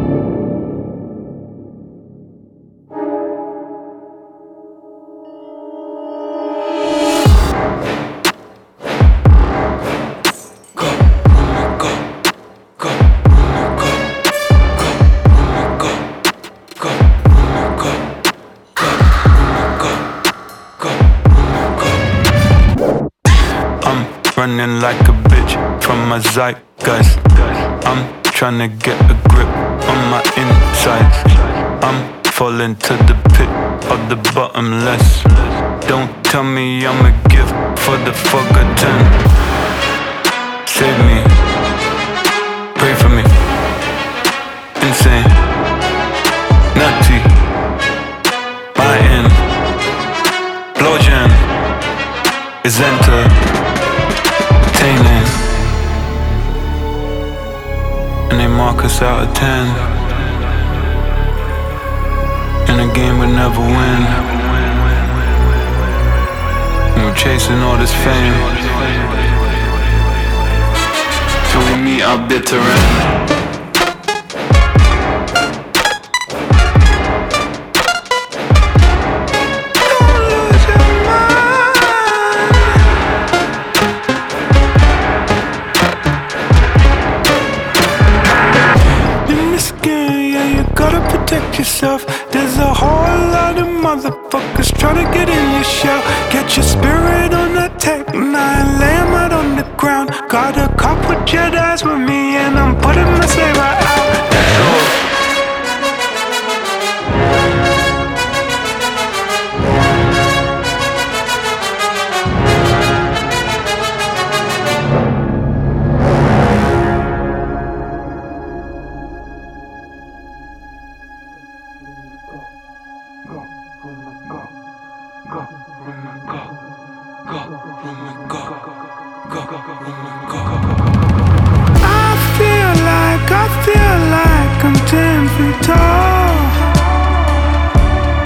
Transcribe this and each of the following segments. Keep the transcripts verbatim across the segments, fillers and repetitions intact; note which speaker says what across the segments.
Speaker 1: Running like a bitch from my zeitgeist. I'm tryna get a grip on my insides. I'm falling to the pit of the bottomless. Don't tell me I'm a gift for the forgotten. Save me, pray for me. Insane, nutty, my end. Explosion is enter. And they mark us out of ten in a game we never win. And we're chasing all this fame till we meet our bitter end.
Speaker 2: Yourself. There's a whole lot of motherfuckers trying to get in your shell. Get your spirit on the tape, nine, lay 'em out on the ground. Got a couple Jedis with me and I'm putting my saber out. Let's go.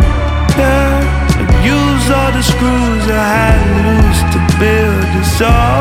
Speaker 2: Screws I had loose to build this all.